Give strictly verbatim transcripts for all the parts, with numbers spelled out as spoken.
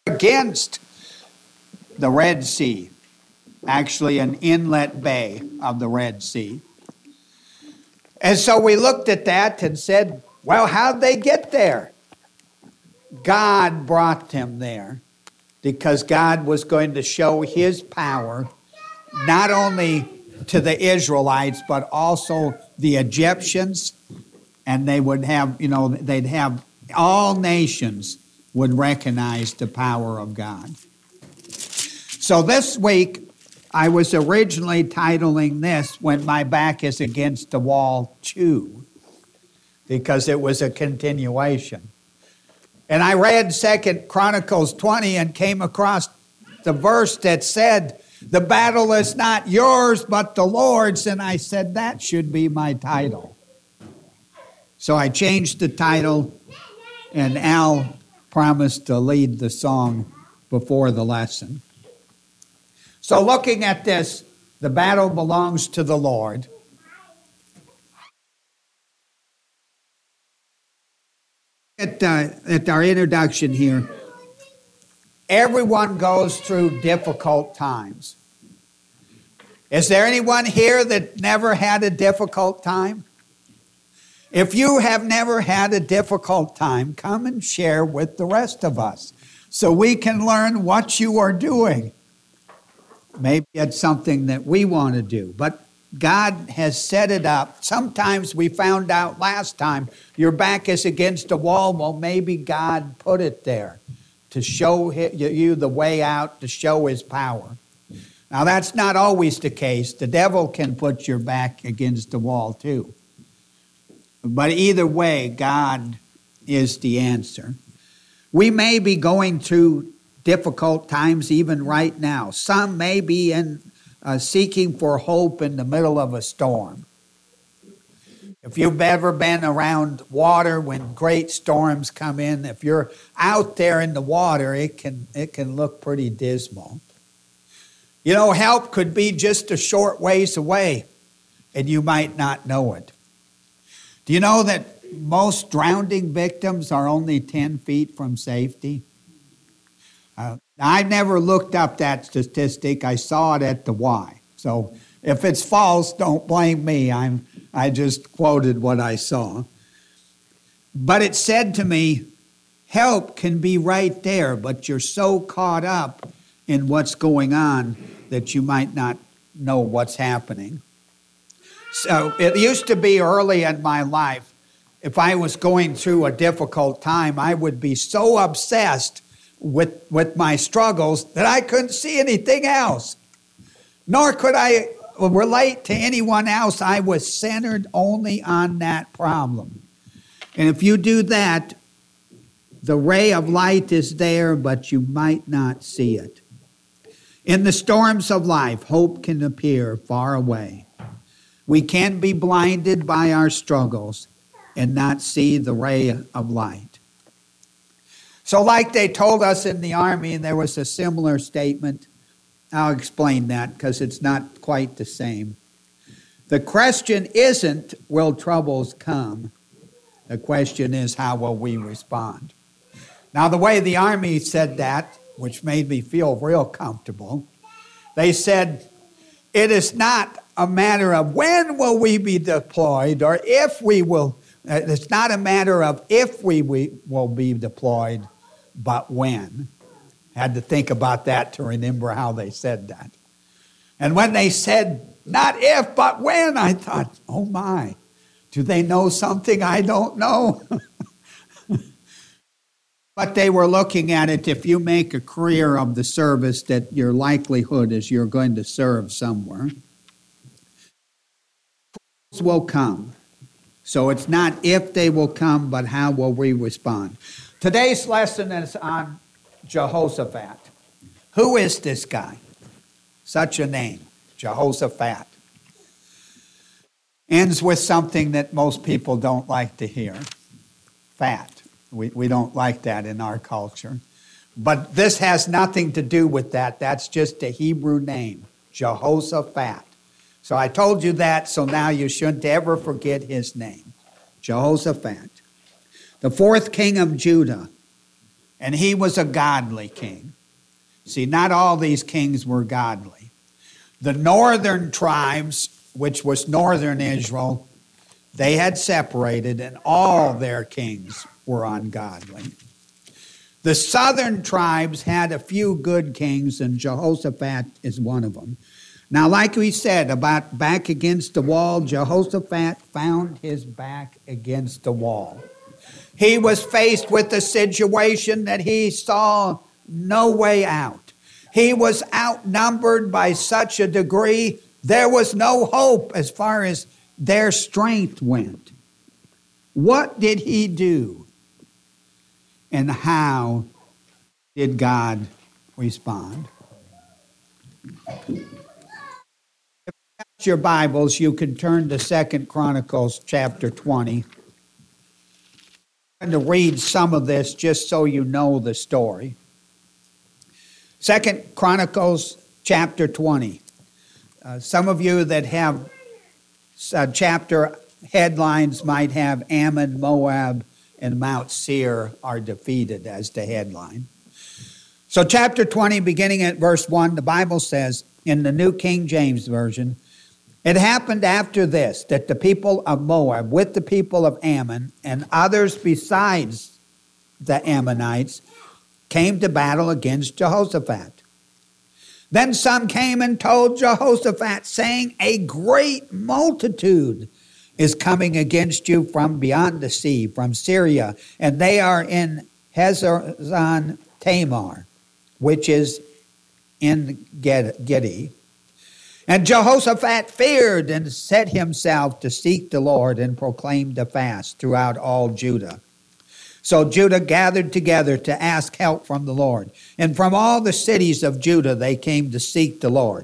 against the Red Sea, actually an inlet bay of the Red Sea. And so we looked at that and said, well, how'd they get there? God brought them there because God was going to show his power not only to the Israelites, but also the Egyptians. And they would have, you know, they'd have all nations would recognize the power of God. So this week, I was originally titling this, When My Back is Against the Wall two, because it was a continuation. And I read Second Chronicles twenty and came across the verse that said, the battle is not yours, but the Lord's. And I said, that should be my title. So I changed the title, and Al promised to lead the song before the lesson. So looking at this, the battle belongs to the Lord. At, uh, at our introduction here, everyone goes through difficult times. Is there anyone here that never had a difficult time? If you have never had a difficult time, come and share with the rest of us so we can learn what you are doing. Maybe it's something that we want to do, but God has set it up. Sometimes we found out last time your back is against a wall. Well, maybe God put it there to show you the way out, to show his power. Now, that's not always the case. The devil can put your back against the wall too. But either way, God is the answer. We may be going through difficult times even right now. Some may be in uh, seeking for hope in the middle of a storm. If you've ever been around water when great storms come in, if you're out there in the water, it can it can look pretty dismal. You know, help could be just a short ways away, and you might not know it. Do you know that most drowning victims are only ten feet from safety? Uh, I never looked up that statistic. I saw it at the Y. So if it's false, don't blame me. I'm, I just quoted what I saw. But it said to me, help can be right there, but you're so caught up in what's going on that you might not know what's happening. So it used to be early in my life, if I was going through a difficult time, I would be so obsessed with, with my struggles that I couldn't see anything else. Nor could I relate to anyone else. I was centered only on that problem. And if you do that, the ray of light is there, but you might not see it. In the storms of life, hope can appear far away. We can be blinded by our struggles and not see the ray of light. So like they told us in the Army, there was a similar statement. I'll explain that because it's not quite the same. The question isn't, will troubles come? The question is, how will we respond? Now, the way the Army said that, which made me feel real comfortable, they said, it is not a matter of when will we be deployed or if we will. It's not a matter of if we, we will be deployed, but when. Had to think about that to remember how they said that. And when they said, not if, but when, I thought, oh my, do they know something I don't know? But they were looking at it, if you make a career of the service, that your likelihood is you're going to serve somewhere. Will come. So it's not if they will come, but how will we respond? Today's lesson is on Jehoshaphat. Who is this guy? Such a name, Jehoshaphat. Ends with something that most people don't like to hear. Fat. We, we don't like that in our culture. But this has nothing to do with that. That's just a Hebrew name, Jehoshaphat. So I told you that, so now you shouldn't ever forget his name, Jehoshaphat. The fourth king of Judah. And he was a godly king. See, not all these kings were godly. The northern tribes, which was northern Israel, they had separated, and all their kings were ungodly. The southern tribes had a few good kings, and Jehoshaphat is one of them. Now, like we said about back against the wall, Jehoshaphat found his back against the wall. He was faced with a situation that he saw no way out. He was outnumbered by such a degree, there was no hope as far as their strength went. What did he do? And how did God respond? If you got your Bibles, you can turn to Second Chronicles chapter twenty. I'm going to read some of this just so you know the story. Second Chronicles chapter twenty. Uh, some of you that have uh, chapter headlines might have Ammon, Moab, and Mount Seir are defeated as the headline. So chapter twenty, beginning at verse one, the Bible says in the New King James Version, "It happened after this that the people of Moab with the people of Ammon and others besides the Ammonites came to battle against Jehoshaphat. Then some came and told Jehoshaphat, saying, a great multitude is coming against you from beyond the sea, from Syria, and they are in Hazazon Tamar, which is in Gedi. And Jehoshaphat feared and set himself to seek the Lord and proclaimed a fast throughout all Judah. So Judah gathered together to ask help from the Lord. And from all the cities of Judah they came to seek the Lord.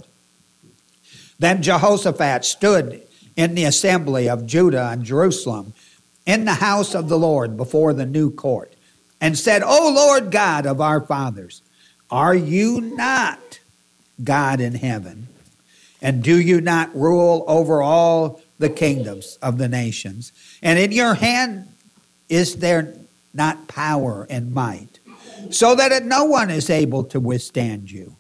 Then Jehoshaphat stood in the assembly of Judah and Jerusalem in the house of the Lord before the new court and said, O Lord God of our fathers, are you not God in heaven? And do you not rule over all the kingdoms of the nations? And in your hand is there not power and might, so that no one is able to withstand you?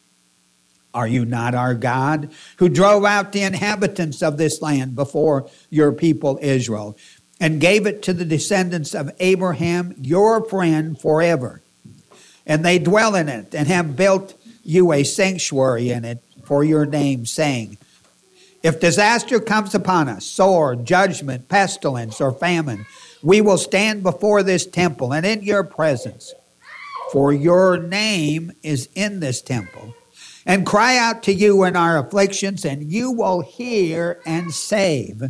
Are you not our God, who drove out the inhabitants of this land before your people Israel, and gave it to the descendants of Abraham, your friend, forever? And they dwell in it, and have built you a sanctuary in it for your name, saying, if disaster comes upon us, sword, judgment, pestilence, or famine, we will stand before this temple and in your presence, for your name is in this temple, and cry out to you in our afflictions, and you will hear and save.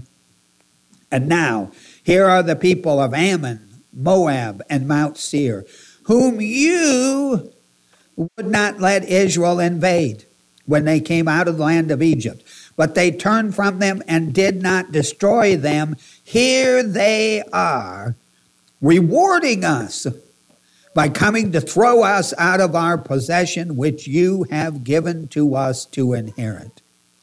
And now, here are the people of Ammon, Moab, and Mount Seir, whom you would not let Israel invade when they came out of the land of Egypt. But they turned from them and did not destroy them. Here they are, rewarding us by coming to throw us out of our possession, which you have given to us to inherit.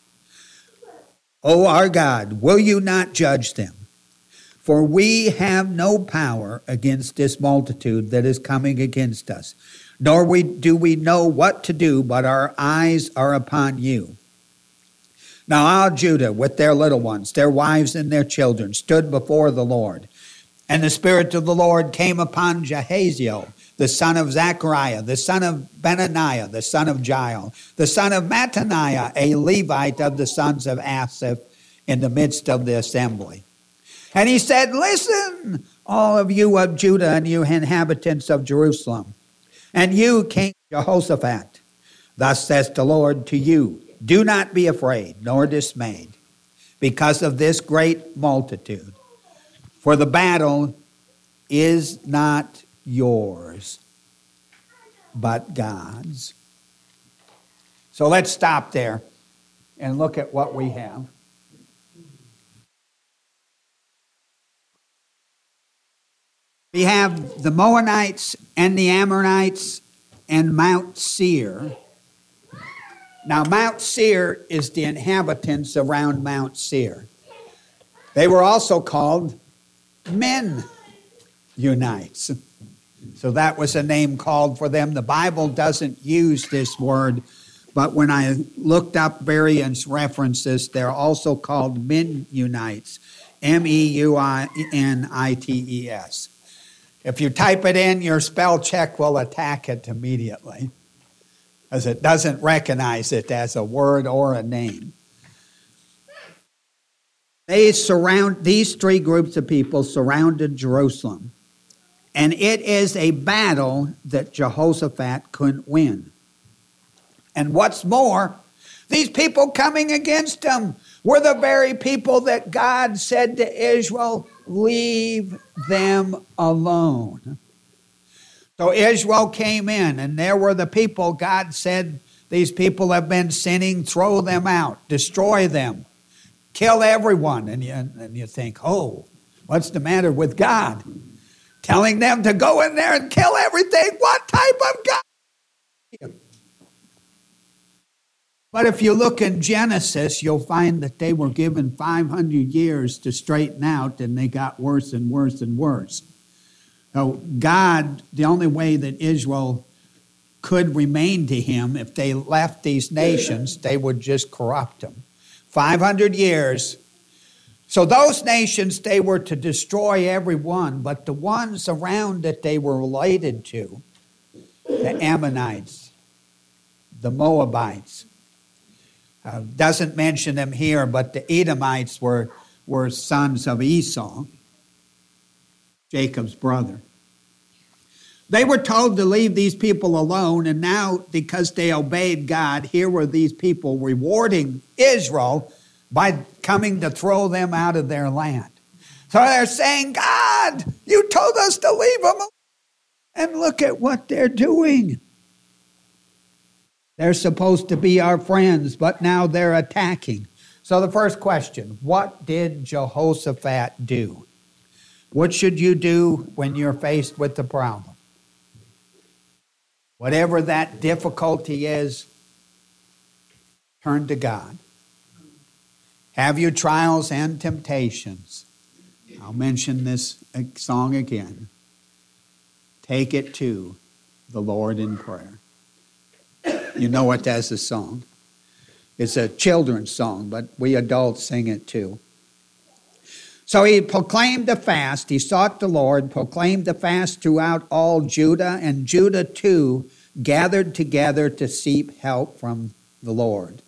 O our God, will you not judge them? For we have no power against this multitude that is coming against us, nor we, do we know what to do, but our eyes are upon you. Now all Judah, with their little ones, their wives and their children, stood before the Lord. And the Spirit of the Lord came upon Jahaziel, the son of Zechariah, the son of Benaniah, the son of Jael, the son of Mattaniah, a Levite of the sons of Asaph, in the midst of the assembly. And he said, listen, all of you of Judah and you inhabitants of Jerusalem, and you, King Jehoshaphat, thus says the Lord to you, do not be afraid nor dismayed because of this great multitude, for the battle is not yours, but God's. So let's stop there and look at what we have. We have the Moabites and the Ammonites and Mount Seir. Now, Mount Seir is the inhabitants around Mount Seir. They were also called Mennonites. So that was a name called for them. The Bible doesn't use this word, but when I looked up various references, they're also called Mennonites, M E U N I T E S. If you type it in, your spell check will attack it immediately, because it doesn't recognize it as a word or a name. They surround, these three groups of people surrounded Jerusalem. And it is a battle that Jehoshaphat couldn't win. And what's more, these people coming against him were the very people that God said to Israel, leave them alone. So Israel came in, and there were the people God said, these people have been sinning, throw them out, destroy them, kill everyone. And you, and you think, oh, what's the matter with God? Telling them to go in there and kill everything. What type of God? But if you look in Genesis, you'll find that they were given five hundred years to straighten out, and they got worse and worse and worse. So God, the only way that Israel could remain to him, if they left these nations, they would just corrupt them. five hundred years. So those nations, they were to destroy every one, but the ones around that they were related to, the Ammonites, the Moabites, uh, doesn't mention them here, but the Edomites were, were sons of Esau, Jacob's brother. They were told to leave these people alone, and now because they obeyed God, here were these people rewarding Israel by coming to throw them out of their land. So they're saying, God, you told us to leave them alone. And look at what they're doing. They're supposed to be our friends, but now they're attacking. So the first question, what did Jehoshaphat do? What should you do when you're faced with the problem? Whatever that difficulty is, turn to God. Have your trials and temptations. I'll mention this song again. Take it to the Lord in prayer. You know it as a song. It's a children's song, but we adults sing it too. So he proclaimed a fast. He sought the Lord, proclaimed a fast throughout all Judah, and Judah too gathered together to seek help from the Lord.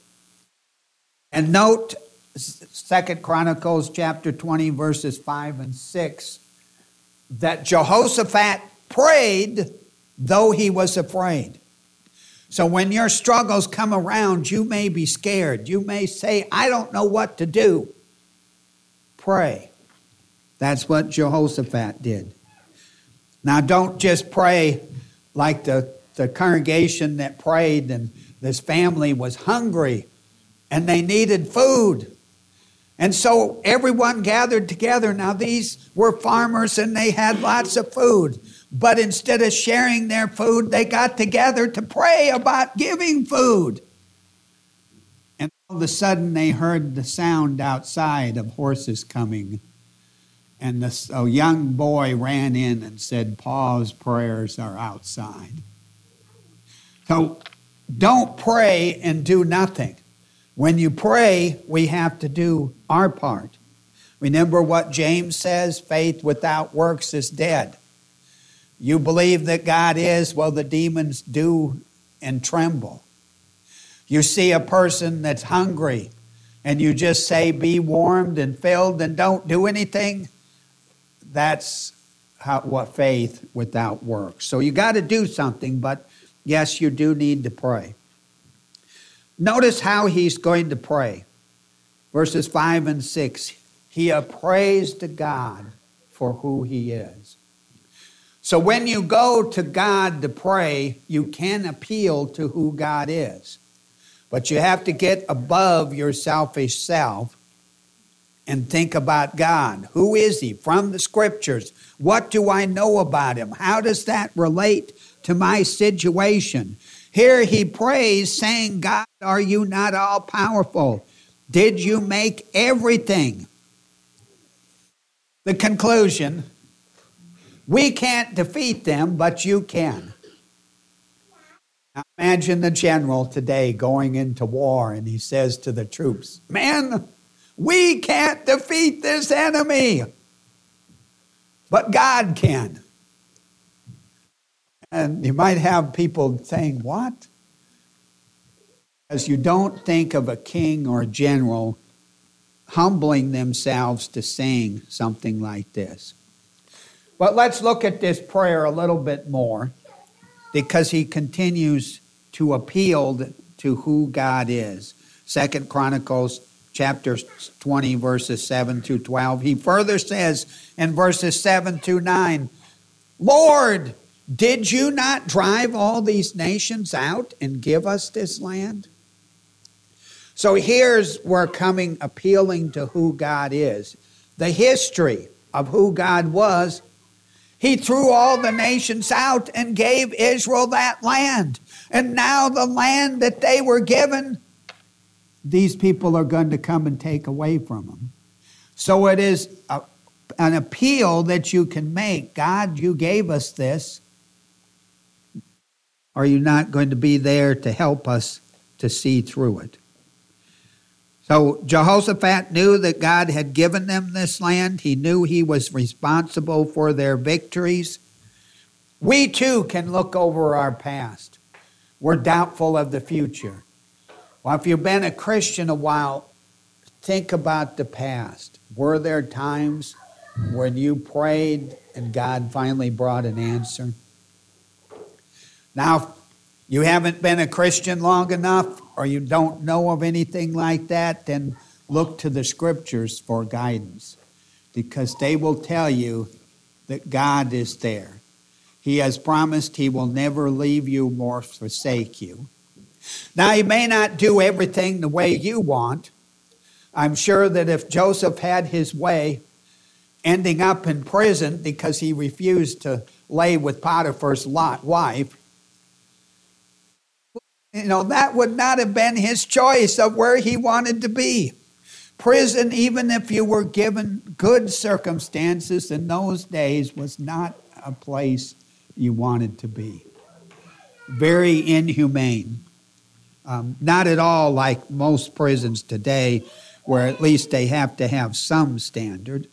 And note Second Chronicles chapter twenty, verses five and six, that Jehoshaphat prayed though he was afraid. So when your struggles come around, you may be scared. You may say, I don't know what to do. Pray. That's what Jehoshaphat did. Now don't just pray like the, the congregation that prayed, and this family was hungry and they needed food. And so everyone gathered together. Now these were farmers and they had lots of food. But instead of sharing their food, they got together to pray about giving food. And all of a sudden they heard the sound outside of horses coming. And this, a young boy ran in and said, Paul's prayers are outside. So don't pray and do nothing. When you pray, we have to do our part. Remember what James says, faith without works is dead. You believe that God is, well, the demons do and tremble. You see a person that's hungry and you just say, be warmed and filled and don't do anything. That's how, what faith without works. So you got to do something, but yes, you do need to pray. Notice how he's going to pray. Verses five and six. He prays to God for who he is. So when you go to God to pray, you can appeal to who God is. But you have to get above your selfish self and think about God. Who is he? From the scriptures. What do I know about him? How does that relate to my situation? Here he prays saying, God, are you not all powerful? Did you make everything? The conclusion, We can't defeat them, but you can. Now imagine the general today going into war and he says to the troops, "Men, we can't defeat this enemy, but God can." And you might have people saying, "What?" Because you don't think of a king or a general humbling themselves to saying something like this. But let's look at this prayer a little bit more, because he continues to appeal to who God is. Second Chronicles chapter twenty, verses seven through twelve. He further says in verses seven through nine, "Lord, did you not drive all these nations out and give us this land?" So here's where coming appealing to who God is. The history of who God was. He threw all the nations out and gave Israel that land. And now the land that they were given, these people are going to come and take away from them. So it is a, an appeal that you can make. God, you gave us this. Are you not going to be there to help us to see through it? So Jehoshaphat knew that God had given them this land. He knew he was responsible for their victories. We too can look over our past. We're doubtful of the future. Well, if you've been a Christian a while, think about the past. Were there times when you prayed and God finally brought an answer? Now, if you haven't been a Christian long enough, or you don't know of anything like that, then look to the scriptures for guidance, because they will tell you that God is there. He has promised he will never leave you nor forsake you. Now, he may not do everything the way you want. I'm sure that if Joseph had his way, ending up in prison because he refused to lay with Potiphar's wife, you know, that would not have been his choice of where he wanted to be. Prison, even if you were given good circumstances in those days, was not a place you wanted to be. Very inhumane. Um, not at all like most prisons today, where at least they have to have some standard.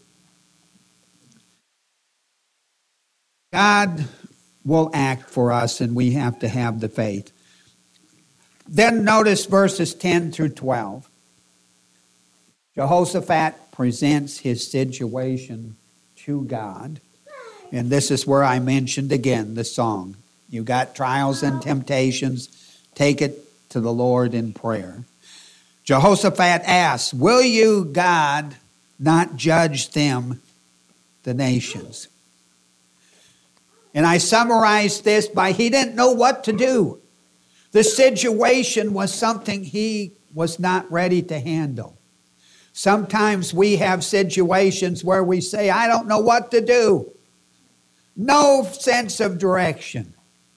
God will act for us, and we have to have the faith. Then notice verses ten through twelve. Jehoshaphat presents his situation to God. And this is where I mentioned again the song. You got trials and temptations, take it to the Lord in prayer. Jehoshaphat asks, "Will you, God, not judge them, the nations?" And I summarized this by he didn't know what to do. The situation was something he was not ready to handle. Sometimes we have situations where we say, "I don't know what to do." No sense of direction.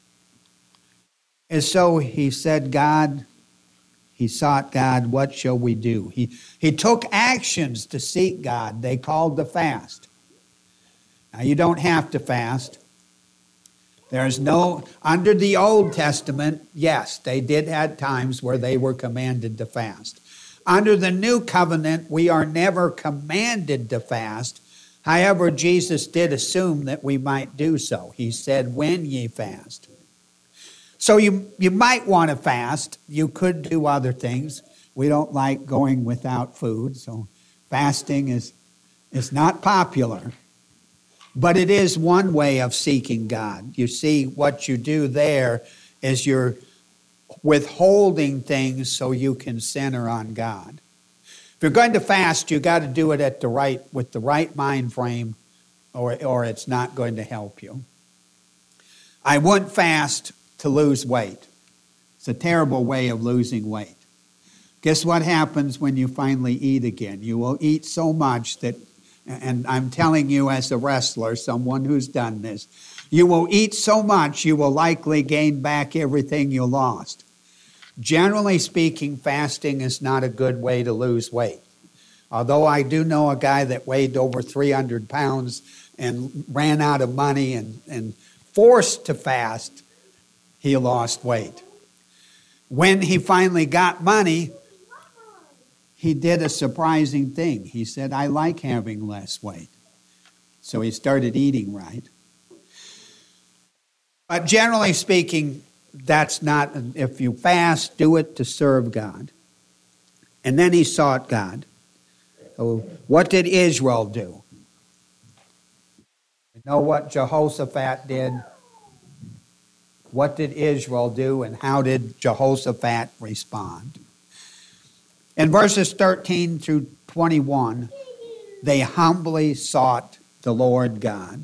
And so he said, God, he sought God, what shall we do? He, he took actions to seek God. They called to fast. Now, you don't have to fast. There's no, under the Old Testament, yes, they did have times where they were commanded to fast. Under the New Covenant, we are never commanded to fast. However, Jesus did assume that we might do so. He said, when ye fast. So you, you might want to fast. You could do other things. We don't like going without food, so fasting is, is not popular. But it is one way of seeking God. You see, what you do there is you're withholding things so you can center on God. If you're going to fast, you got to do it at the right with the right mind frame, or or it's not going to help you. I wouldn't fast to lose weight. It's a terrible way of losing weight. Guess what happens when you finally eat again? You will eat so much that, and I'm telling you as a wrestler, someone who's done this, you will eat so much you will likely gain back everything you lost. Generally speaking, fasting is not a good way to lose weight. Although I do know a guy that weighed over three hundred pounds and ran out of money and, and forced to fast, he lost weight. When he finally got money, he did a surprising thing. He said, I like having less weight. So he started eating right. But generally speaking, that's not, if you fast, do it to serve God. And then he sought God. So what did Israel do? You know what Jehoshaphat did? What did Israel do, and how did Jehoshaphat respond? In verses thirteen through twenty-one, they humbly sought the Lord God.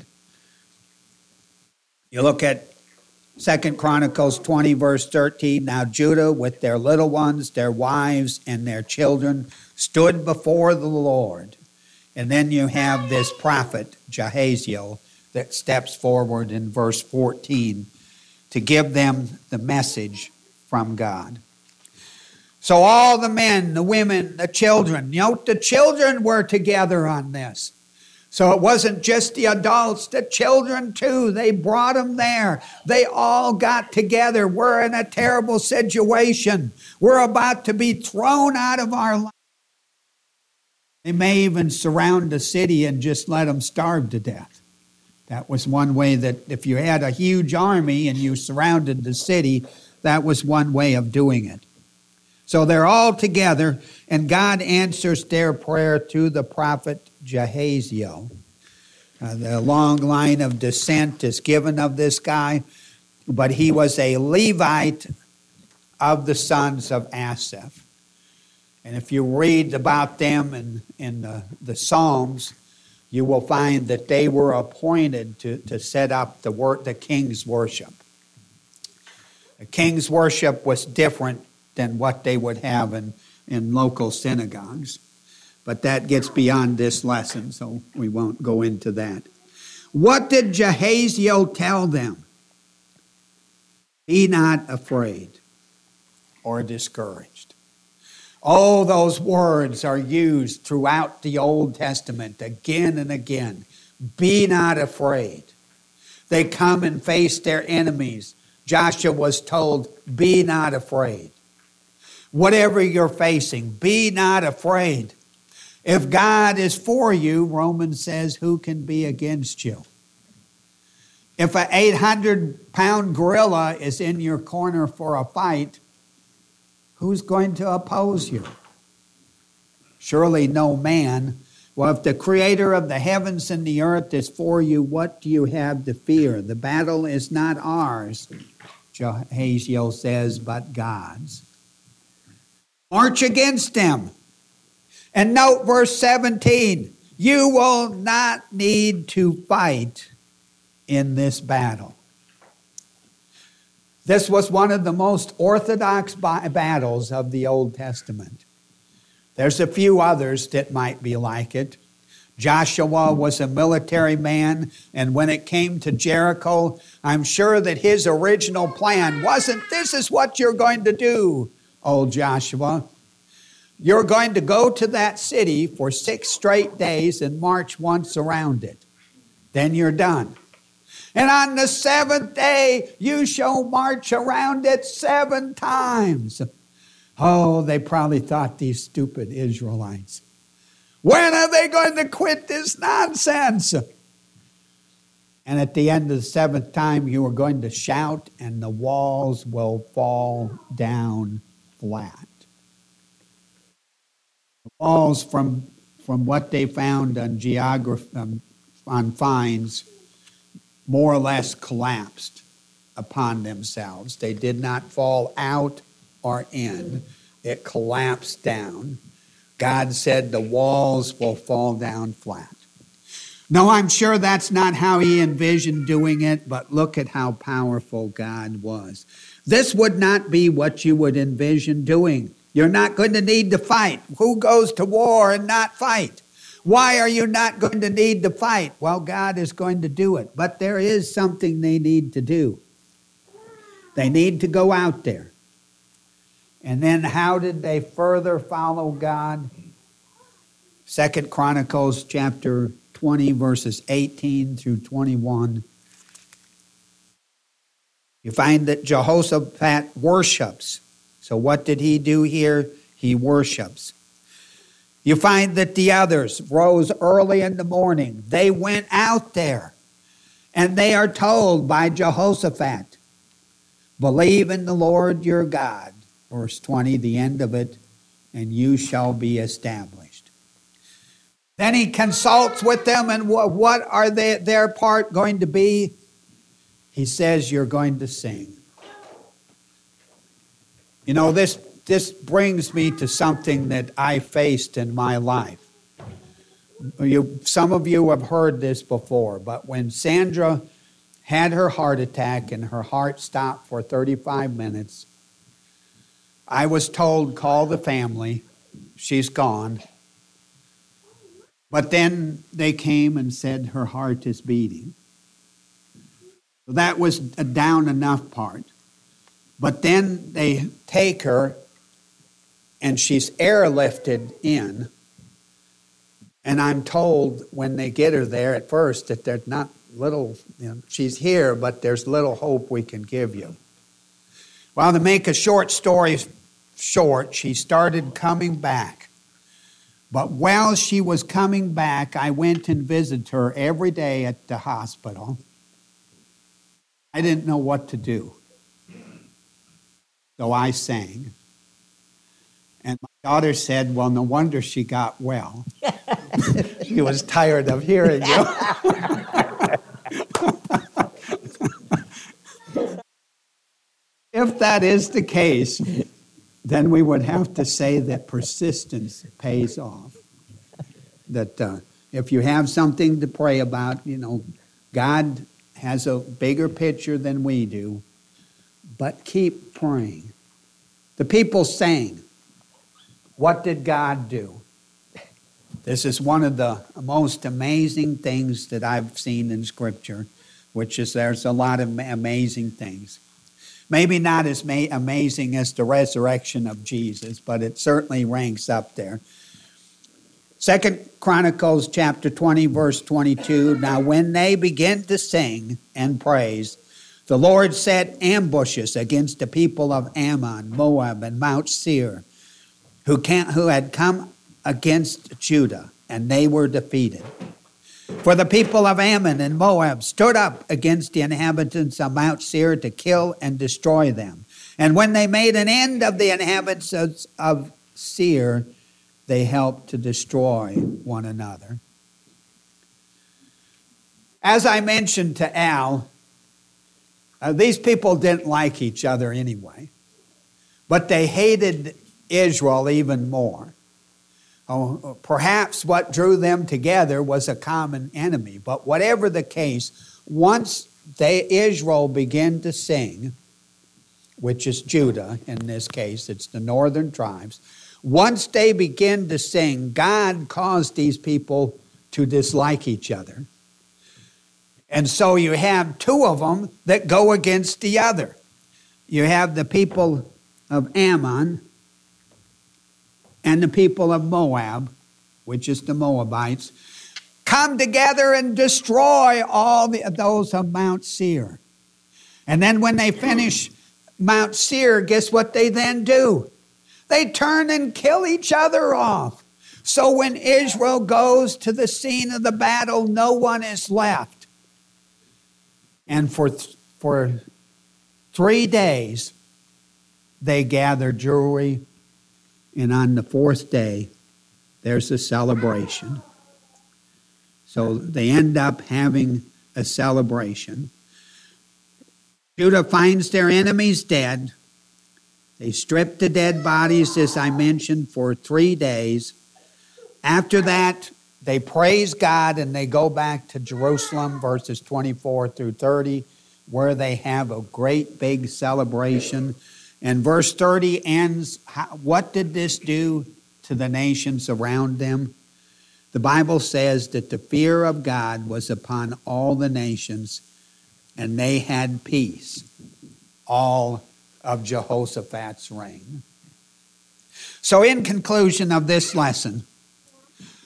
You look at Second Chronicles twenty, verse thirteen. Now Judah, with their little ones, their wives, and their children, stood before the Lord. And then you have this prophet, Jahaziel, that steps forward in verse fourteen to give them the message from God. So all the men, the women, the children, you know, the children were together on this. So it wasn't just the adults, the children too. They brought them there. They all got together. We're in a terrible situation. We're about to be thrown out of our life. They may even surround the city and just let them starve to death. That was one way that if you had a huge army and you surrounded the city, that was one way of doing it. So they're all together, and God answers their prayer through the prophet Jahaziel. Uh, the long line of descent is given of this guy, but he was a Levite of the sons of Asaph. And if you read about them in, in the, the Psalms, you will find that they were appointed to, to set up the, wor- the king's worship. The king's worship was different than what they would have in, in local synagogues. But that gets beyond this lesson, so we won't go into that. What did Jahaziel tell them? Be not afraid or discouraged. Oh, those words are used throughout the Old Testament again and again. Be not afraid. They come and face their enemies. Joshua was told, be not afraid. Whatever you're facing, be not afraid. If God is for you, Romans says, who can be against you? If an eight hundred pound gorilla is in your corner for a fight, who's going to oppose you? Surely no man. Well, if the creator of the heavens and the earth is for you, what do you have to fear? The battle is not ours, Jahaziel says, but God's. March against them. And note verse seventeen. You will not need to fight in this battle. This was one of the most orthodox battles of the Old Testament. There's a few others that might be like it. Joshua was a military man, and when it came to Jericho, I'm sure that his original plan wasn't, this is what you're going to do, old Joshua. You're going to go to that city for six straight days and march once around it. Then you're done. And on the seventh day, you shall march around it seven times. Oh, they probably thought, these stupid Israelites. When are they going to quit this nonsense? And at the end of the seventh time, you are going to shout, and the walls will fall down flat. The walls, from, from what they found on geography, um, on finds, more or less collapsed upon themselves. They did not fall out or in. It collapsed down. God said the walls will fall down flat. No, I'm sure that's not how he envisioned doing it, but look at how powerful God was. This would not be what you would envision doing. You're not going to need to fight. Who goes to war and not fight? Why are you not going to need to fight? Well, God is going to do it. But there is something they need to do. They need to go out there. And then how did they further follow God? Second Chronicles chapter twenty, verses eighteen through twenty-one, you find that Jehoshaphat worships. So what did he do here? He worships. You find that the others rose early in the morning. They went out there, and they are told by Jehoshaphat, believe in the Lord your God, verse twenty, the end of it, and you shall be established. Then he consults with them, and what are they, their part going to be? He says, you're going to sing. You know, this, this brings me to something that I faced in my life. You, some of you have heard this before, but when Sandra had her heart attack and her heart stopped for thirty-five minutes, I was told, call the family, she's gone. But then they came and said her heart is beating. So that was a down enough part. But then they take her and she's airlifted in. And I'm told when they get her there at first that there's not little, you know, she's here, but there's little hope we can give you. Well, to make a short story short, she started coming back. But while she was coming back, I went and visited her every day at the hospital. I didn't know what to do. So I sang. And my daughter said, well, no wonder she got well. She was tired of hearing you. If that is the case, then we would have to say that persistence pays off. That uh, if you have something to pray about, you know, God has a bigger picture than we do, but keep praying. The people sang, what did God do? This is one of the most amazing things that I've seen in Scripture, which is there's a lot of amazing things. Maybe not as ma- amazing as the resurrection of Jesus, but it certainly ranks up there. Second Chronicles chapter twenty, verse twenty-two, now when they began to sing and praise, the Lord set ambushes against the people of Ammon, Moab, and Mount Seir, who, can, who had come against Judah, and they were defeated. For the people of Ammon and Moab stood up against the inhabitants of Mount Seir to kill and destroy them. And when they made an end of the inhabitants of Seir, they helped to destroy one another. As I mentioned to Al, uh, these people didn't like each other anyway, but they hated Israel even more. Oh, perhaps what drew them together was a common enemy. But whatever the case, once they, Israel began to sing, which is Judah in this case, it's the northern tribes. Once they begin to sing, God caused these people to dislike each other. And so you have two of them that go against the other. You have the people of Ammon and the people of Moab, which is the Moabites, come together and destroy all the, those of Mount Seir. And then when they finish Mount Seir, guess what they then do? They turn and kill each other off. So when Israel goes to the scene of the battle, no one is left. And for, for three days, they gather jewelry. And on the fourth day, there's a celebration. So they end up having a celebration. Judah finds their enemies dead. They strip the dead bodies, as I mentioned, for three days. After that, they praise God and they go back to Jerusalem, verses twenty-four through thirty, where they have a great big celebration. And verse thirty ends, what did this do to the nations around them? The Bible says that the fear of God was upon all the nations, and they had peace all of Jehoshaphat's reign. So in conclusion of this lesson,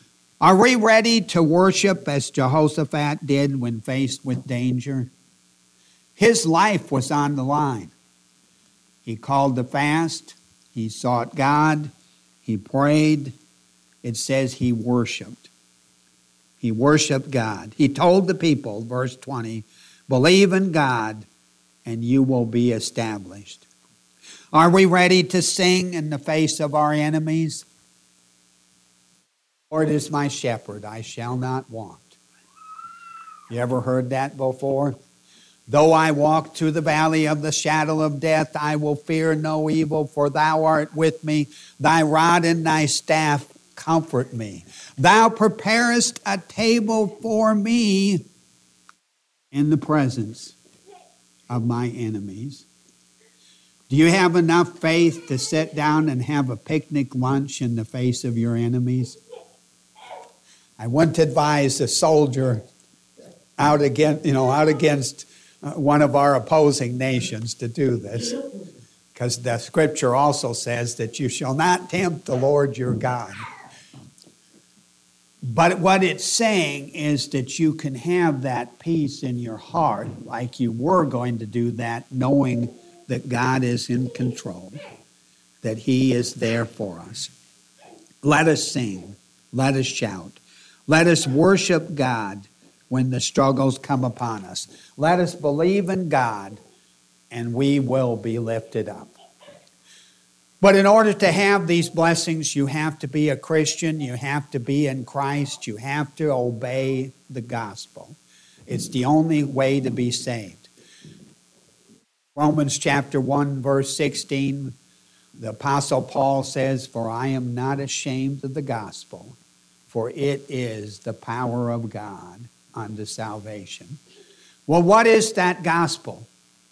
Are we ready to worship as Jehoshaphat did when faced with danger? His life was on the line. He called the fast. He sought God. He prayed. It says he worshiped. He worshiped God. He told the people, verse twenty, believe in God and you will be established. Are we ready to sing in the face of our enemies? The Lord is my shepherd, I shall not want. You ever heard that before? Though I walk through the valley of the shadow of death, I will fear no evil, for thou art with me. Thy rod and thy staff comfort me. Thou preparest a table for me in the presence of my enemies. Do you have enough faith to sit down and have a picnic lunch in the face of your enemies? I wouldn't advise a soldier out against, you know, out against one of our opposing nations to do this, because the scripture also says that you shall not tempt the Lord your God. But what it's saying is that you can have that peace in your heart like you were going to do that, knowing that God is in control, that he is there for us. Let us sing. Let us shout. Let us worship God when the struggles come upon us. Let us believe in God and we will be lifted up. But in order to have these blessings, you have to be a Christian. You have to be in Christ. You have to obey the gospel. It's the only way to be saved. Romans chapter one, verse sixteen, the Apostle Paul says, for I am not ashamed of the gospel, for it is the power of God unto salvation. Well, what is that gospel?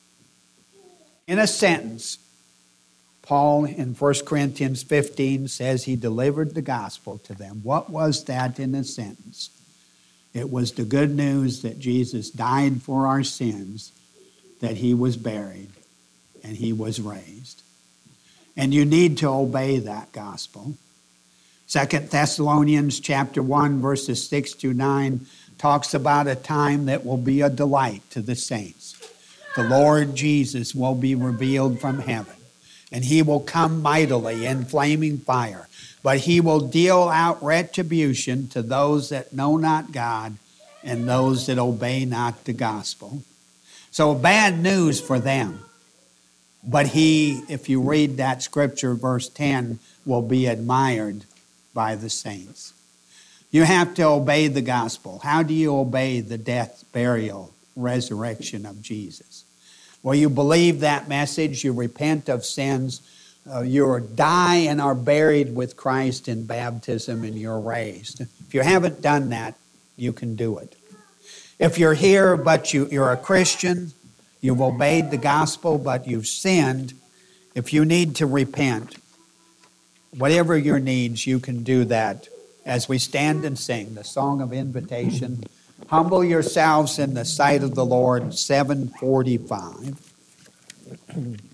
In a sentence, Paul in First Corinthians fifteen says he delivered the gospel to them. What was that in a sentence? It was the good news that Jesus died for our sins, that he was buried, and he was raised. And you need to obey that gospel. Second Thessalonians chapter one, verses six to nine talks about a time that will be a delight to the saints. The Lord Jesus will be revealed from heaven, and he will come mightily in flaming fire, but he will deal out retribution to those that know not God and those that obey not the gospel. So bad news for them. But he, if you read that scripture, verse ten, will be admired by the saints. You have to obey the gospel. How do you obey the death, burial, resurrection of Jesus? Well, you believe that message, you repent of sins, uh, you die and are buried with Christ in baptism, and you're raised. If you haven't done that, you can do it. If you're here but you, you're a Christian, you've obeyed the gospel but you've sinned, if you need to repent, whatever your needs, you can do that as we stand and sing the song of invitation. Humble yourselves in the sight of the Lord, seven forty-five.